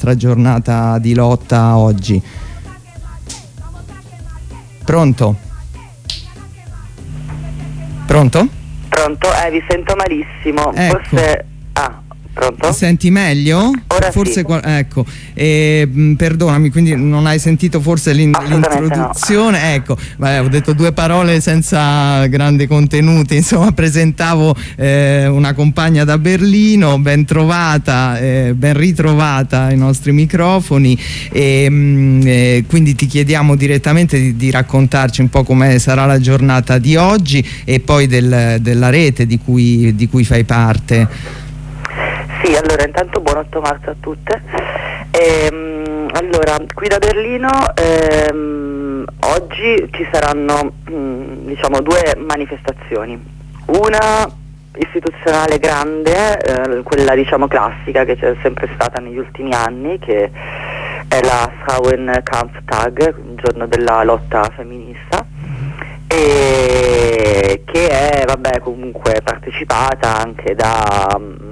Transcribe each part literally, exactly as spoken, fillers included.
nostra giornata di lotta oggi. Pronto? Pronto? Pronto? Eh, vi sento malissimo. Ecco. Forse... Ah, pronto? Senti meglio? Ora forse sì. qua- ecco, e, mh, perdonami, quindi non hai sentito forse l'in- l'introduzione? No. Ecco, beh, ho detto due parole senza grande contenuti, insomma presentavo eh, una compagna da Berlino, ben trovata, eh, ben ritrovata ai nostri microfoni, e mh, eh, quindi ti chiediamo direttamente di, di raccontarci un po' come sarà la giornata di oggi e poi del, della rete di cui, di cui fai parte. Sì, allora intanto buon otto marzo a tutte. Ehm, allora, qui da Berlino ehm, oggi ci saranno mh, diciamo due manifestazioni. Una istituzionale grande, eh, quella diciamo classica che c'è sempre stata negli ultimi anni, che è la Frauenkampftag, il giorno della lotta femminista, e che è vabbè comunque partecipata anche da mh,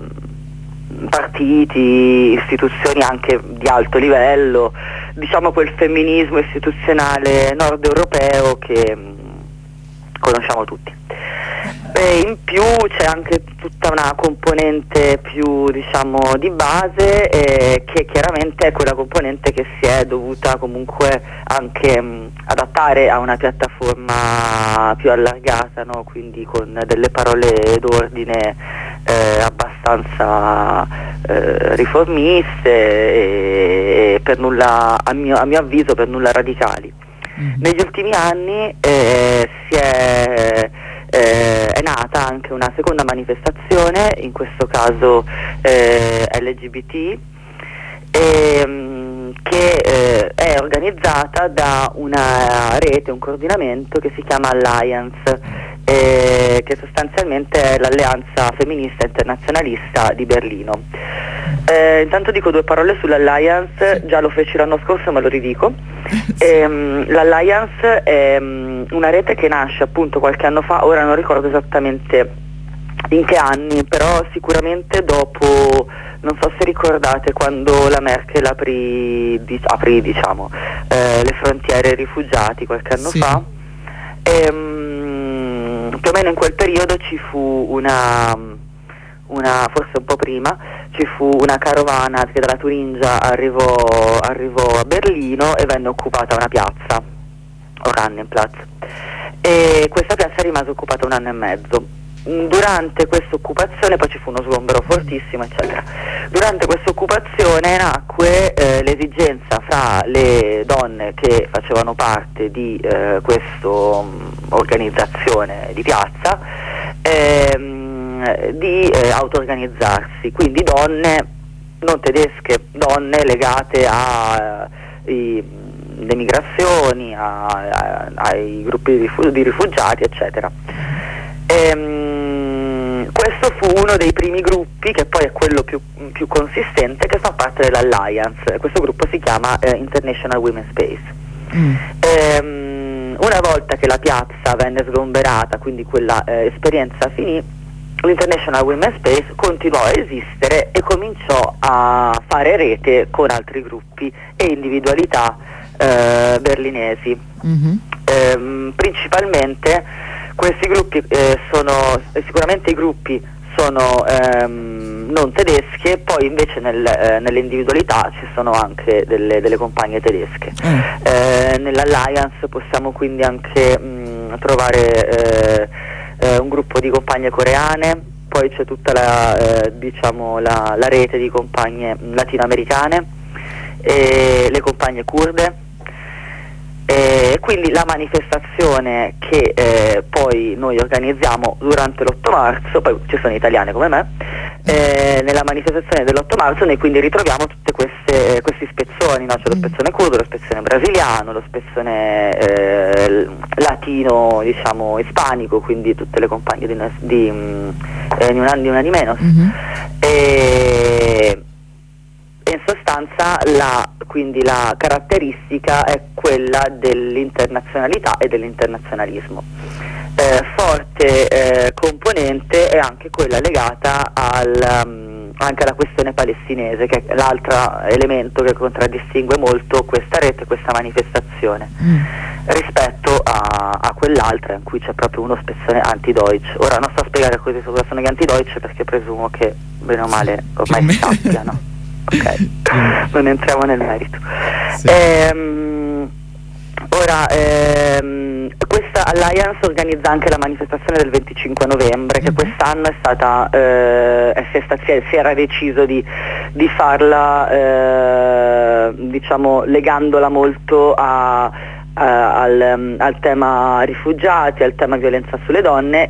partiti, istituzioni anche di alto livello, diciamo quel femminismo istituzionale nord europeo che mh, conosciamo tutti. E in più c'è anche tutta una componente più diciamo di base, eh, che chiaramente è quella componente che si è dovuta comunque anche mh, adattare a una piattaforma più allargata, no? Quindi con delle parole d'ordine eh, abbastanza eh, riformiste e, e per nulla, a mio, a mio avviso per nulla radicali. Mm-hmm. Negli ultimi anni eh, si è Eh, è nata anche una seconda manifestazione, in questo caso eh, L G B T, ehm, che eh, è organizzata da una rete, un coordinamento che si chiama Alliance, eh, che sostanzialmente è l'alleanza femminista internazionalista di Berlino. Eh, intanto dico due parole sull'Alliance, già lo feci l'anno scorso ma lo ridico. Ehm, L'Alliance è um, una rete che nasce appunto qualche anno fa, ora non ricordo esattamente in che anni, però sicuramente dopo, non so se ricordate, quando la Merkel aprì, di, aprì diciamo, eh, le frontiere ai rifugiati qualche anno sì. fa, e, um, più o meno in quel periodo ci fu una... Una, forse un po' prima, ci fu una carovana che dalla Turingia arrivò, arrivò a Berlino e venne occupata una piazza, Oranienplatz, e questa piazza rimase occupata un anno e mezzo. Durante questa occupazione poi ci fu uno sgombero fortissimo eccetera. Durante questa occupazione nacque eh, l'esigenza fra le donne che facevano parte di eh, questa um, organizzazione di piazza ehm, di eh, auto-organizzarsi, quindi donne non tedesche, donne legate alle migrazioni, a, a, ai gruppi di, rifu- di rifugiati eccetera. Ehm, questo fu uno dei primi gruppi, che poi è quello più, più consistente, che fa parte dell'Alliance. Questo gruppo si chiama eh, International Women's Space. Mm. Ehm, una volta che la piazza venne sgomberata, quindi quella eh, esperienza finì, l'International Women's Space continuò a esistere e cominciò a fare rete con altri gruppi e individualità eh, berlinesi. Mm-hmm. Ehm, principalmente questi gruppi eh, sono sicuramente i gruppi sono ehm, non tedeschi, e poi invece nel, eh, nelle individualità ci sono anche delle, delle compagne tedesche. Mm. Eh, nell'Alliance possiamo quindi anche mh, trovare eh, eh, un gruppo di compagne coreane, poi c'è tutta la, eh, diciamo la, la rete di compagne latinoamericane, e le compagne kurde. E quindi la manifestazione che eh, poi noi organizziamo durante l'otto marzo, poi ci sono italiane come me, eh, nella manifestazione dell'otto marzo noi quindi ritroviamo tutte queste, eh, questi spezzoni, no? C'è lo spezzone curdo, lo spezzone brasiliano, lo spezzone eh, latino, diciamo ispanico, quindi tutte le compagne di, di, eh, di un anno di una di meno. Mm-hmm. E in sostanza la, quindi la caratteristica è quella dell'internazionalità e dell'internazionalismo. Eh, forte eh, componente è anche quella legata al, um, anche la questione palestinese, che è l'altro elemento che contraddistingue molto questa rete, questa manifestazione, mm. rispetto a, a quell'altra in cui c'è proprio uno spezzone anti-Deutsch. Ora non sto a spiegare cosa sono gli anti-Deutsch, perché presumo che bene o male ormai si sappiano. Ok, non entriamo nel merito. Sì. Ehm, ora, ehm, questa Alliance organizza anche la manifestazione del venticinque novembre, che quest'anno è stata, eh, si, è sta, si, è, si era deciso di, di farla, eh, diciamo, legandola molto a, a, al, al tema rifugiati, al tema violenza sulle donne,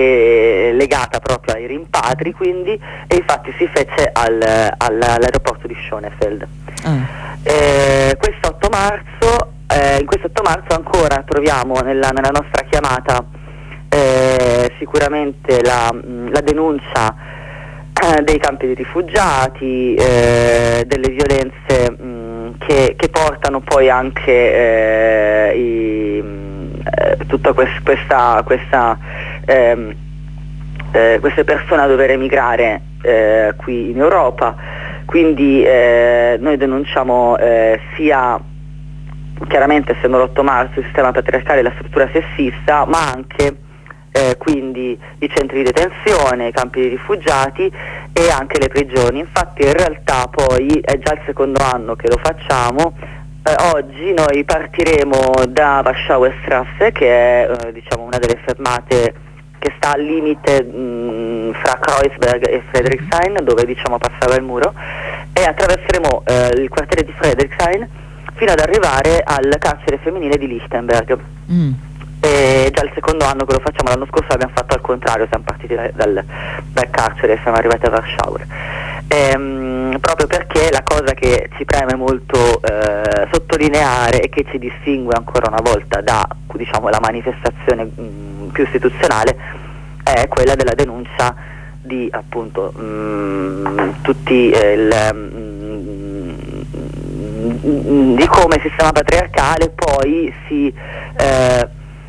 e legata proprio ai rimpatri, quindi, e infatti si fece al, al, all'aeroporto di Schönefeld. Ah. Eh, questo otto marzo, eh, in questo otto marzo ancora troviamo nella, nella nostra chiamata eh, sicuramente la, la denuncia eh, dei campi di rifugiati, eh, delle violenze mh, che, che portano poi anche eh, i, eh, tutta quest, questa, questa ehm, eh, queste persone a dover emigrare eh, qui in Europa. Quindi eh, noi denunciamo eh, sia, chiaramente essendo l'otto marzo, il sistema patriarcale e la struttura sessista, ma anche eh, quindi i centri di detenzione, i campi di rifugiati e anche le prigioni. Infatti in realtà poi è già il secondo anno che lo facciamo. Eh, oggi noi partiremo da Warschauer Strasse, che è eh, diciamo una delle fermate che sta al limite mh, fra Kreuzberg e Friedrichshain, dove diciamo passava il muro, e attraverseremo eh, il quartiere di Friedrichshain fino ad arrivare al carcere femminile di Lichtenberg. Mm. È già il secondo anno che lo facciamo, l'anno scorso l'abbiamo fatto al contrario, siamo partiti da, dal, dal carcere e siamo arrivati a Warschauer. Ehm, proprio perché la cosa che ci preme molto eh, sottolineare e che ci distingue ancora una volta da, diciamo, la manifestazione mh, più istituzionale è quella della denuncia di appunto mh, tutti eh, il, mh, di come il sistema patriarcale poi si eh,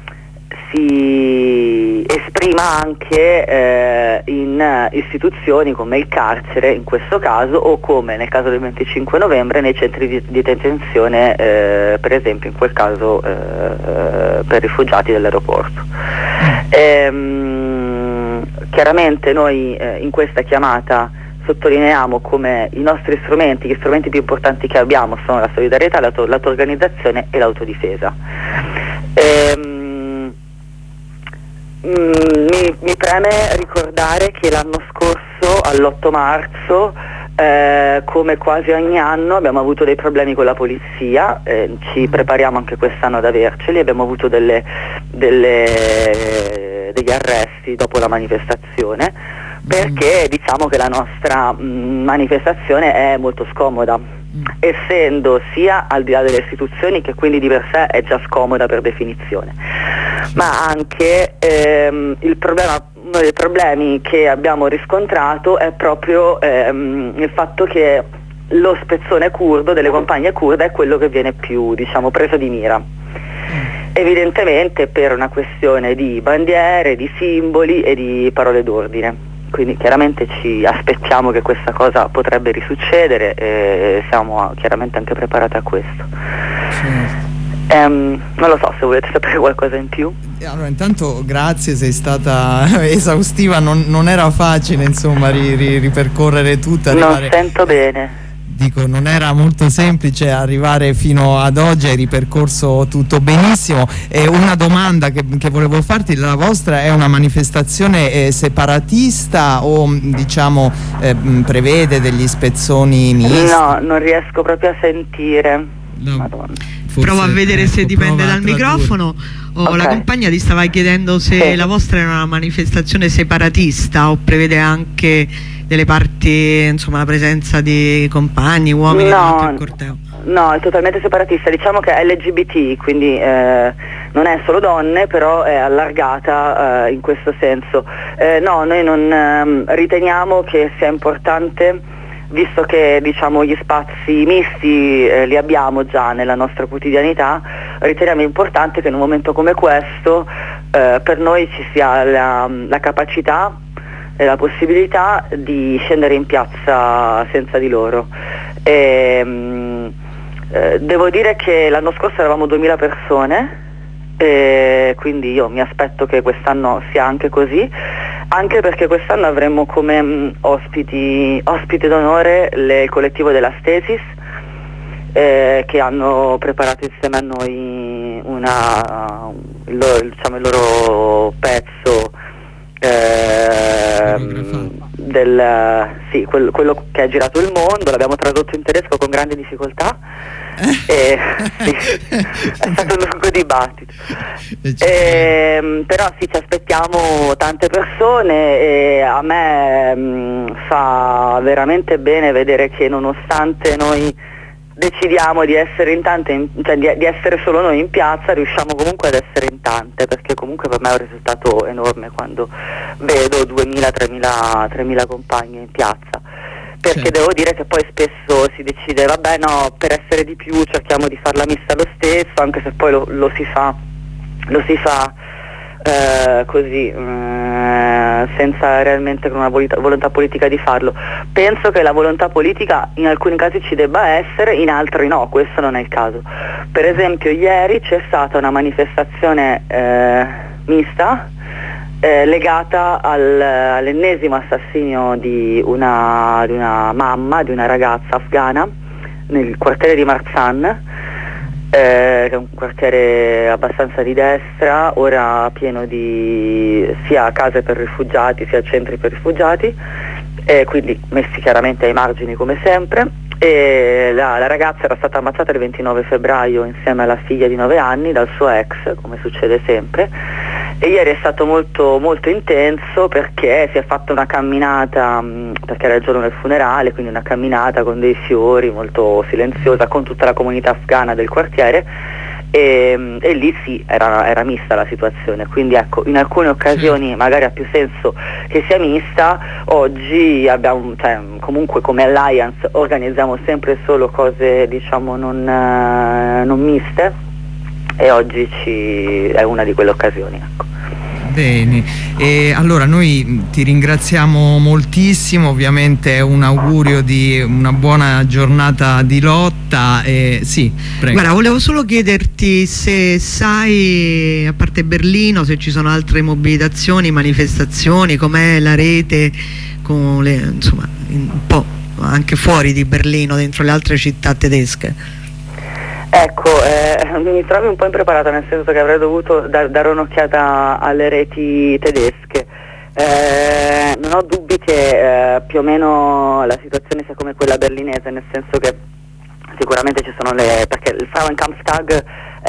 si esprima anche eh, in istituzioni come il carcere in questo caso, o come nel caso del venticinque novembre nei centri di, di detenzione, eh, per esempio in quel caso eh, per rifugiati dell'aeroporto. Ehm, chiaramente noi eh, in questa chiamata sottolineiamo come i nostri strumenti, gli strumenti più importanti che abbiamo sono la solidarietà, l'auto, l'auto-organizzazione e l'autodifesa. Ehm, Mm, mi, mi preme ricordare che l'anno scorso all'otto marzo eh, come quasi ogni anno abbiamo avuto dei problemi con la polizia, eh, ci prepariamo anche quest'anno ad averceli, abbiamo avuto delle, delle, degli arresti dopo la manifestazione, perché diciamo che la nostra mh, manifestazione è molto scomoda, essendo sia al di là delle istituzioni, che quindi di per sé è già scomoda per definizione, ma anche ehm, il problema, uno dei problemi che abbiamo riscontrato è proprio ehm, il fatto che lo spezzone curdo delle compagne kurde è quello che viene più, diciamo, preso di mira, evidentemente per una questione di bandiere, di simboli e di parole d'ordine. Quindi chiaramente ci aspettiamo che questa cosa potrebbe risuccedere e siamo chiaramente anche preparati a questo. Certo. Um, non lo so se volete sapere qualcosa in più. Allora, intanto grazie, sei stata esaustiva, non, non era facile insomma ri, ri, ripercorrere tutta. Arrivare... Non sento bene. Dico, non era molto semplice arrivare fino ad oggi, hai ripercorso tutto benissimo. E una domanda che, che volevo farti: la vostra è una manifestazione eh, separatista o diciamo eh, prevede degli spezzoni misti? No, non riesco proprio a sentire. No. Madonna. Prova a vedere se dipende dal microfono. O okay. La compagna ti stava chiedendo se sì. La vostra è una manifestazione separatista o prevede anche delle parti, insomma, la presenza di compagni, uomini no, durante il corteo. No, è totalmente separatista, diciamo che è L G B T, quindi eh, non è solo donne, però è allargata eh, in questo senso. Eh, no, noi non eh, riteniamo che sia importante, visto che diciamo gli spazi misti eh, li abbiamo già nella nostra quotidianità, riteniamo importante che in un momento come questo eh, per noi ci sia la, la capacità e la possibilità di scendere in piazza senza di loro. E, mh, eh, devo dire che l'anno scorso eravamo duemila persone, e quindi io mi aspetto che quest'anno sia anche così, anche perché quest'anno avremo come mh, ospiti, ospite d'onore le, il collettivo della Stasis, eh, che hanno preparato insieme a noi una, il, loro, diciamo, il loro pezzo eh, del, sì, quello, quello che ha girato il mondo. L'abbiamo tradotto in tedesco con grande difficoltà. Eh, sì, è stato un lungo dibattito, eh, però sì, ci aspettiamo tante persone e a me mh, fa veramente bene vedere che nonostante noi decidiamo di essere in tante, in, cioè di, di essere solo noi in piazza, riusciamo comunque ad essere in tante, perché comunque per me è un risultato enorme quando vedo duemila tremila compagni in piazza. Perché certo. Devo dire che poi spesso si decide, vabbè no, per essere di più cerchiamo di far la messa lo stesso, anche se poi lo, lo si fa, lo si fa eh, così, eh, senza realmente con una volontà, volontà politica di farlo. Penso che la volontà politica in alcuni casi ci debba essere, in altri no, questo non è il caso. Per esempio ieri c'è stata una manifestazione eh, mista, Eh, legata al, all'ennesimo assassinio di una, di una mamma, di una ragazza afghana nel quartiere di Marzan, eh, che è un quartiere abbastanza di destra, ora pieno di sia case per rifugiati sia centri per rifugiati, eh, quindi messi chiaramente ai margini come sempre. E la, la ragazza era stata ammazzata il ventinove febbraio insieme alla figlia di nove anni dal suo ex, come succede sempre. E ieri è stato molto, molto intenso perché si è fatta una camminata, mh, perché era il giorno del funerale, quindi una camminata con dei fiori, molto silenziosa, con tutta la comunità afghana del quartiere, e, e lì sì, era, era mista la situazione. Quindi ecco, in alcune occasioni magari ha più senso che sia mista. Oggi abbiamo, cioè, comunque come Alliance organizziamo sempre solo cose, diciamo, non, eh, non miste, e oggi ci, è una di quelle occasioni, ecco. Bene, e allora noi ti ringraziamo moltissimo, ovviamente è un augurio di una buona giornata di lotta. E sì, prego. Guarda, volevo solo chiederti se sai, a parte Berlino, se ci sono altre mobilitazioni, manifestazioni, com'è la rete con le, insomma, un po' anche fuori di Berlino, dentro le altre città tedesche. Ecco, eh, mi trovi un po' impreparata, nel senso che avrei dovuto dar, dare un'occhiata alle reti tedesche. Eh, non ho dubbi che eh, più o meno la situazione sia come quella berlinese, nel senso che sicuramente ci sono le... perché il Frauenkampftag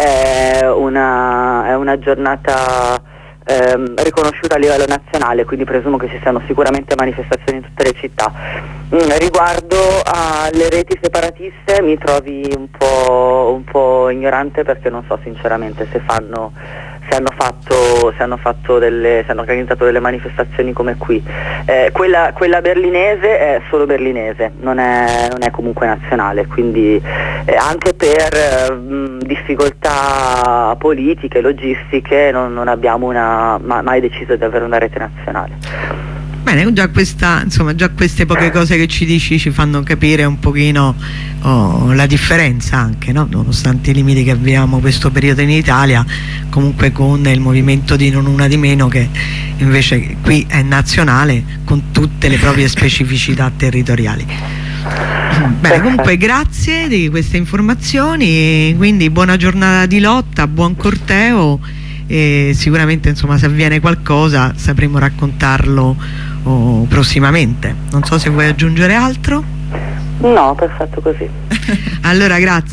è una, è una giornata ehm, riconosciuta a livello nazionale, quindi presumo che ci siano sicuramente manifestazioni in tutte le città. Mm, riguardo alle reti separatiste mi trovi un po', un po' ignorante, perché non so sinceramente se fanno, se hanno fatto, se hanno fatto delle, se hanno organizzato delle manifestazioni come qui. Eh, quella, quella berlinese è solo berlinese, non è, non è comunque nazionale, quindi eh, anche per eh, mh, difficoltà politiche, logistiche, non, non abbiamo una, ma, mai deciso di avere una rete nazionale. Bene, già, questa, insomma, già queste poche cose che ci dici ci fanno capire un pochino oh, la differenza anche, no? Nonostante i limiti che abbiamo questo periodo in Italia, comunque con il movimento di Non Una Di Meno, che invece qui è nazionale con tutte le proprie specificità territoriali. Bene, comunque grazie di queste informazioni, quindi buona giornata di lotta, buon corteo, e sicuramente insomma se avviene qualcosa sapremo raccontarlo oh, prossimamente. Non so se vuoi aggiungere altro. No, perfetto così. Allora grazie.